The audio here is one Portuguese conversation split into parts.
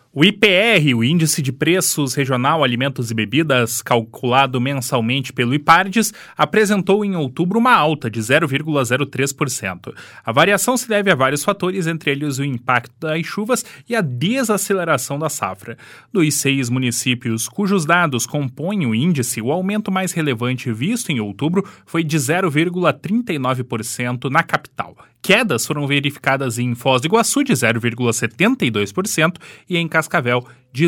O IPR, o Índice de Preços Regional Alimentos e Bebidas, calculado mensalmente pelo IPARDES, apresentou em outubro uma alta de 0,03%. A variação se deve a vários fatores, entre eles o impacto das chuvas e a desaceleração da safra. Dos 6 municípios cujos dados compõem o índice, o aumento mais relevante visto em outubro foi de 0,39% na capital. Quedas foram verificadas em Foz do Iguaçu, de 0,72%, e em Cascavel, de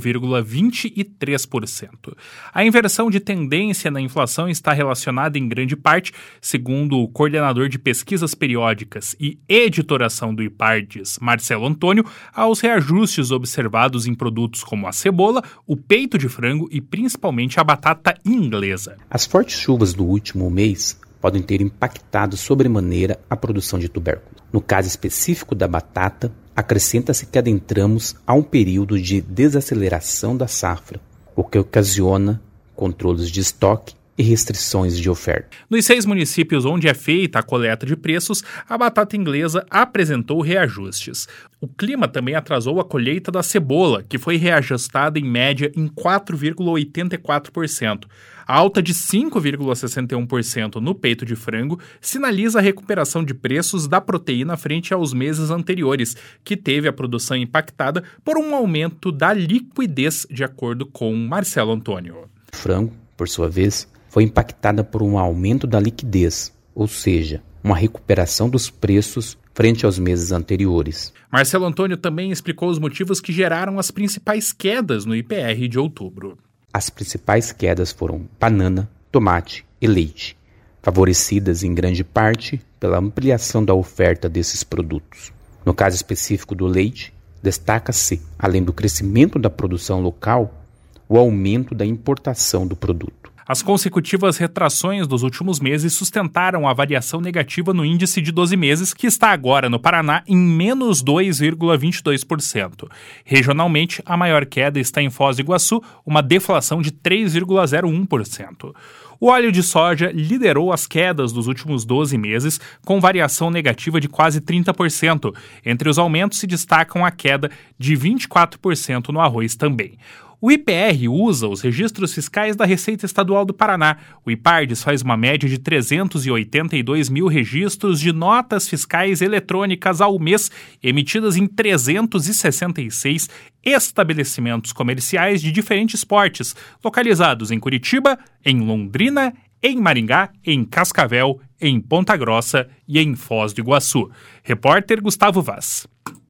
0,23%. A inversão de tendência na inflação está relacionada em grande parte, segundo o coordenador de pesquisas periódicas e editoração do IPARDES, Marcelo Antônio, aos reajustes observados em produtos como a cebola, o peito de frango e principalmente a batata inglesa. As fortes chuvas do último mês podem ter impactado sobremaneira a produção de tubérculo. No caso específico da batata, acrescenta-se que adentramos a um período de desaceleração da safra, o que ocasiona controles de estoque e restrições de oferta. Nos 6 municípios onde é feita a coleta de preços, a batata inglesa apresentou reajustes. O clima também atrasou a colheita da cebola, que foi reajustada em média em 4,84%. A alta de 5,61% no peito de frango sinaliza a recuperação de preços da proteína frente aos meses anteriores, que teve a produção impactada por um aumento da liquidez, de acordo com Marcelo Antônio. O frango, por sua vez, foi impactada por um aumento da liquidez, ou seja, uma recuperação dos preços frente aos meses anteriores. Marcelo Antônio também explicou os motivos que geraram as principais quedas no IPR de outubro. As principais quedas foram banana, tomate e leite, favorecidas em grande parte pela ampliação da oferta desses produtos. No caso específico do leite, destaca-se, além do crescimento da produção local, o aumento da importação do produto. As consecutivas retrações dos últimos meses sustentaram a variação negativa no índice de 12 meses, que está agora no Paraná em menos 2,22%. Regionalmente, a maior queda está em Foz do Iguaçu, uma deflação de 3,01%. O óleo de soja liderou as quedas dos últimos 12 meses, com variação negativa de quase 30%. Entre os aumentos se destacam a queda de 24% no arroz também. O IPR usa os registros fiscais da Receita Estadual do Paraná. O IPARDES faz uma média de 382 mil registros de notas fiscais eletrônicas ao mês, emitidas em 366 estabelecimentos comerciais de diferentes portes, localizados em Curitiba, em Londrina, em Maringá, em Cascavel, em Ponta Grossa e em Foz do Iguaçu. Repórter Gustavo Vaz.